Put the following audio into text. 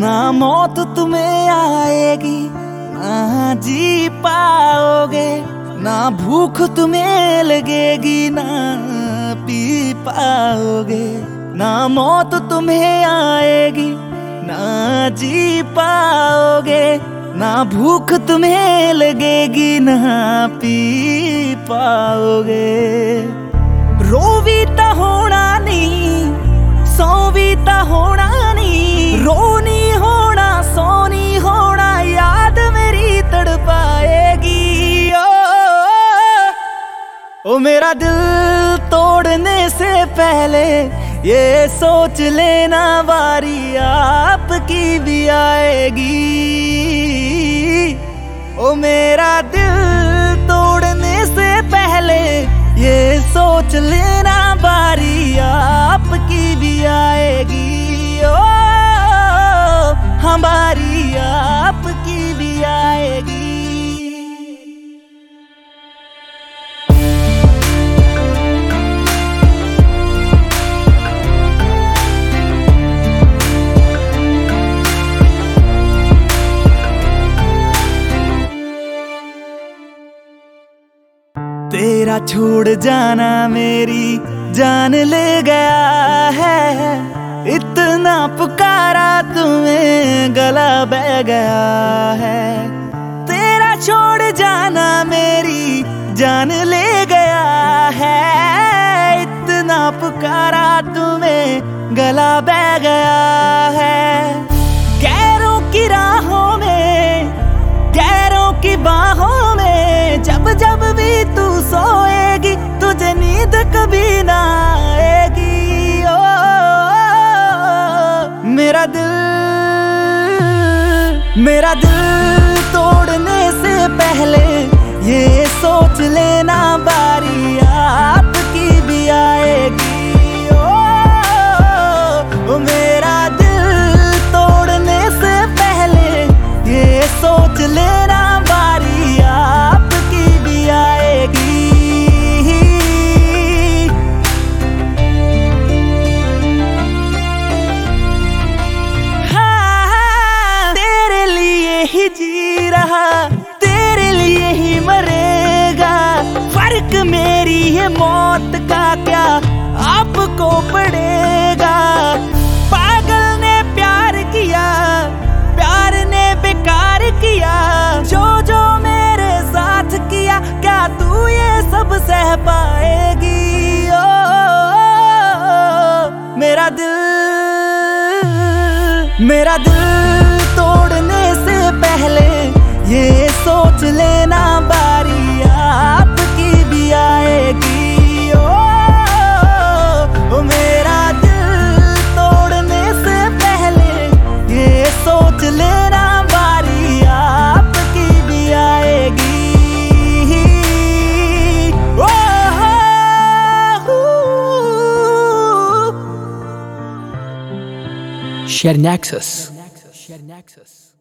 ना मौत तुम्हें आएगी, ना जी पाओगे, ना भूख तुम्हें लगेगी, ना पी पाओगे। ना मौत तुम्हें आएगी, ना जी पाओगे, ना भूख तुम्हें लगेगी, ना पी पाओगे। रोवी ता होना नहीं, सोवी ता होना नहीं, रोनी होना सोनी होना, याद मेरी तड़पाएगी। ओ मेरा दिल तोड़ने से पहले ये सोच लेना, बारी आपकी भी आएगी। ओ मेरा दिल तोड़ने से पहले ये सोच लेना, बारी आपकी भी आएगी। ओ हमारी आपकी भी आएगी। तेरा छोड़ जाना मेरी जान ले गया है, इतना पुकारा तुम्हें गला बह गया है। तेरा छोड़ जाना मेरी जान ले गया है, इतना पुकारा तुम्हें गला बह गया है। गैरों की राहों में, गैरों की बाहों में, जब जब भी तू सोएगी तुझे नींद कभी ना आएगी। ओ मेरा दिल तोड़ने से पहले ये सोच लेना, बारी आपकी भी आएगी। ओ मेरा दिल तोड़ने से पहले ये सोच लेना, बारी आपकी भी आएगी। हाँ, तेरे लिए ही जी रहा, तेरे लिए ही मरेगा। फर्क मेरी है मौत का क्या आपको पड़ेगा। पागल ने प्यार किया, प्यार ने बेकार किया, जो जो मेरे साथ किया, क्या तू ये सब सह पाएगी। ओ मेरा दिल तोड़ने से पहले ये सोच लेना, बारी आपकी भी आएगी। ओ मेरा दिल तोड़ने से पहले ये सोच लेना, बारी आपकी भी आएगी। Share Nexus.